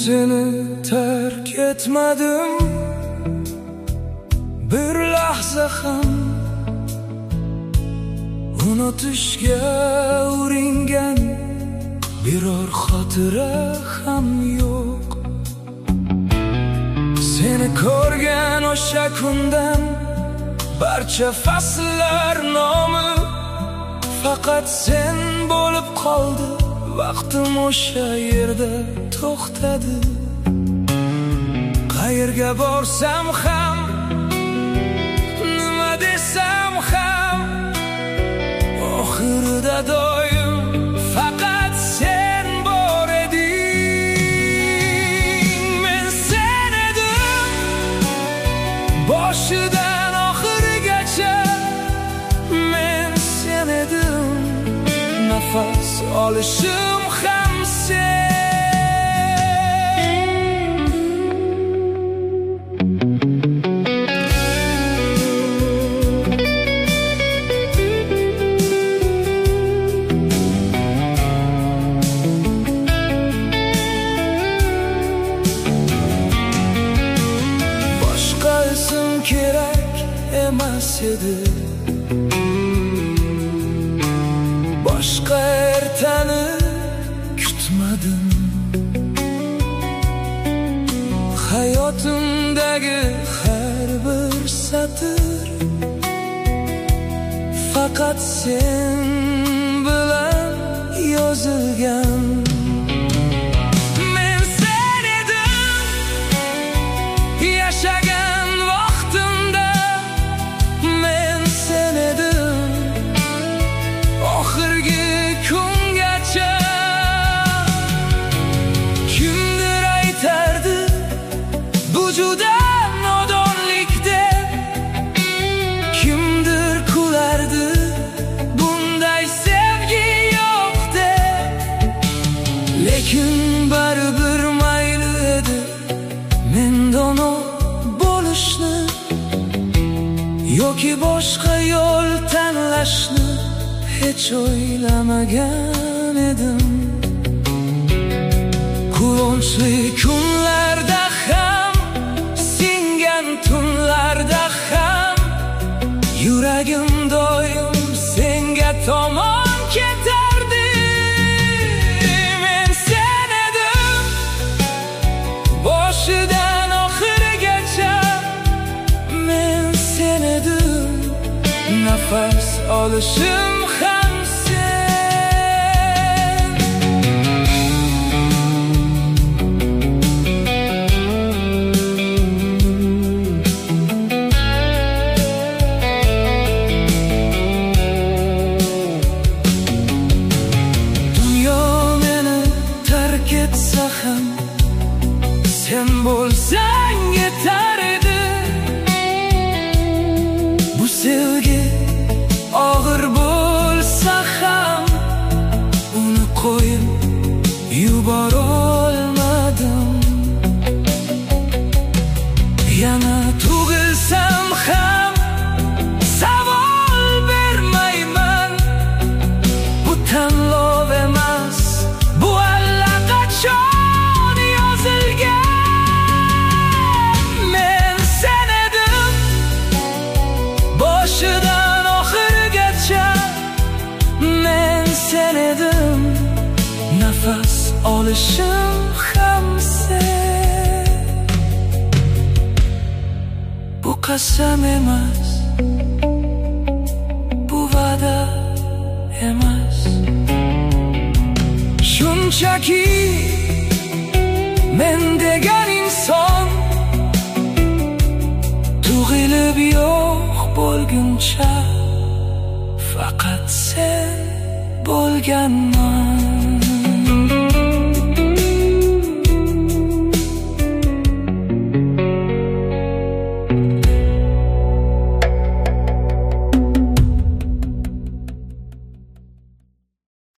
seni terk etmedim bir lahza ham. Unutishga uringan biror xotira ham yo'q. Seni ko'rgan o'sha kundan barcha fasllar nomi faqat sen bo'lib qoldi. Vaqtim o'sha yerda to'xtadi. Qayerga borsam ham, nima desam ham, oxirida doim faqat sen bor eding. Men sen edim boshidan oxirigacha. Men sen edim nafas olishim ham sen. Boshqa ism kerak emas edi, boshqa ertani kutmadim. Hayotimdagi har bir satr faqat sen bilan yozilgan. Men sen edim yashagan vaqtimda. Men sen edim oxirgi kungacha. Kimdir aytardi bu juda nodonlik deb, kimdir kulardi bunday sevgi yo'q deb. Lekin baribir mayli edi men dono bo'lishni yoki boshqa yo'l tanlashni hech o'ylamagan edim. Quvonchli kunlarda ham, singan tunlarda ham yuragim doim senga tomon ketardi. Men sen edim boshidan oxirigacha. Men sen edim nafas olishim ham sen. Dunyo meni tark etsa ham sen bo'lsang yetar edi. Bu sevgi og'ir bo'lsa ham uni qo'yib yuborolmadim. Yana tug'ilsam ham savol bermayman. Bu tanlov emas, bu allaqachon yozilgan. Men sen edim boshidan oxirigacha. Men sen edim nafas olishim ham sen. Bu qasam emas, bu va'da emas. Shunchaki men degan inson tug'ilib yo'q bo'lguncha faqat sen bo'lganman.